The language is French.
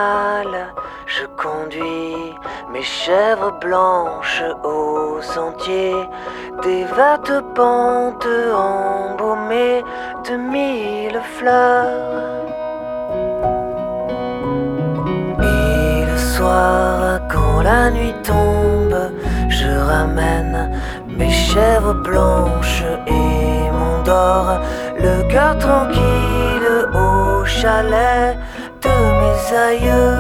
matinale, je conduis mes chèvres blanches au sentier des vastes pentes embaumées de mille fleurs. Et le soir, quand la nuit tombe, je ramène mes chèvres blanches et m'endors, le cœur tranquille au chalet de mes aïeux.